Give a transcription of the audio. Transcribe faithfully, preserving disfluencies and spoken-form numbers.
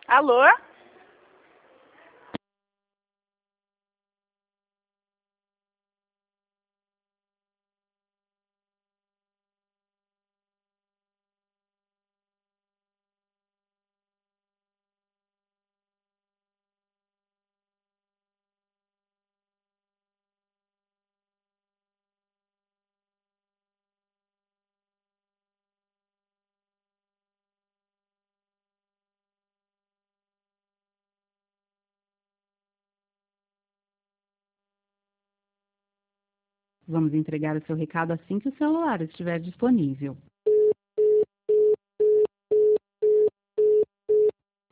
Alô? Vamos entregar o seu recado assim que o celular estiver disponível.